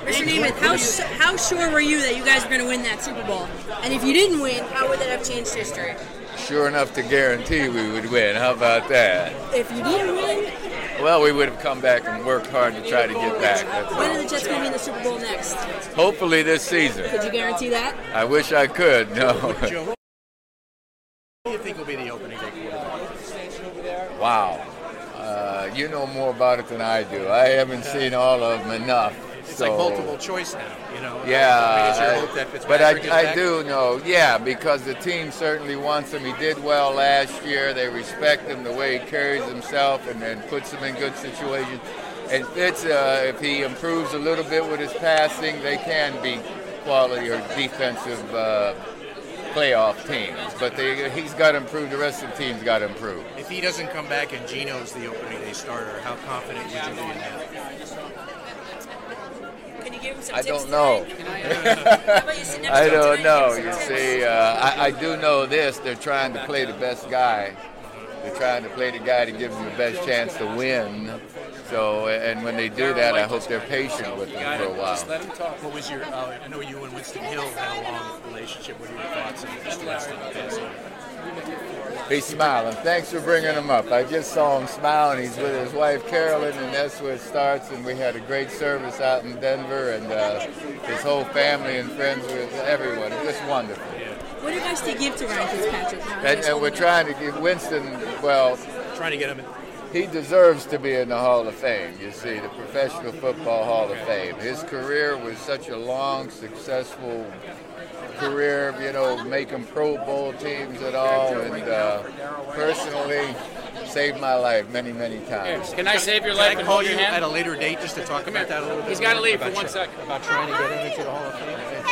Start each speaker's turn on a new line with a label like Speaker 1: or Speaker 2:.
Speaker 1: Mr. Namath, how sure were you that you guys were going to win that Super Bowl? And if you didn't win, how would that have changed history?
Speaker 2: Sure enough to guarantee we would win. How about that?
Speaker 1: If you didn't win?
Speaker 2: Well, we would have come back and worked hard to try to get back.
Speaker 1: When are the Jets going to be in the Super Bowl next?
Speaker 2: Hopefully this season.
Speaker 1: Could you guarantee that?
Speaker 2: I wish I could. No.
Speaker 3: Joe, who do you think will be the opening day quarterback?
Speaker 2: Wow. You know more about it than I do. I haven't seen all of them enough.
Speaker 3: It's like multiple choice now, you know.
Speaker 2: Yeah,
Speaker 3: is your hope that Fitzpatrick
Speaker 2: but
Speaker 3: is
Speaker 2: I
Speaker 3: back?
Speaker 2: do know, yeah, because the team certainly wants him. He did well last year. They respect him the way he carries himself and then puts him in good situations. And Fitz, if he improves a little bit with his passing, they can be quality or defensive playoff teams. But he's got to improve. The rest of the team's got to improve.
Speaker 3: If he doesn't come back and Geno's the opening day starter, how confident would you be in that?
Speaker 1: Can you give him some
Speaker 2: I
Speaker 1: tips
Speaker 2: don't know. I don't know. You see, I do know this. They're trying to play the best guy. They're trying to play the guy to give them the best chance to win. So, and when they do that, I hope they're patient with them for a while.
Speaker 3: Just let him talk. What was your? I know you and Winston Hill had a long relationship. What are your thoughts on Mr. Winston?
Speaker 2: He's smiling. Thanks for bringing him up. I just saw him smile, and he's with his wife Carolyn, and that's where it starts. And we had a great service out in Denver, and his whole family and friends with everyone. It's just wonderful.
Speaker 1: What advice do you give to Ryan Fitzpatrick?
Speaker 2: And we're trying to give Winston, well,
Speaker 3: trying to get him in.
Speaker 2: He deserves to be in the Hall of Fame, you see, the Professional Football Hall of Fame. His career was such a long, successful career, you know, making Pro Bowl teams and all, and personally saved my life many, many times.
Speaker 4: Can I save your life and
Speaker 3: call
Speaker 4: hold
Speaker 3: you
Speaker 4: your hand?
Speaker 3: at a later date just to talk about that a little bit?
Speaker 4: He's got to leave for 1
Speaker 3: about
Speaker 4: second.
Speaker 3: About trying to get him into the Hall of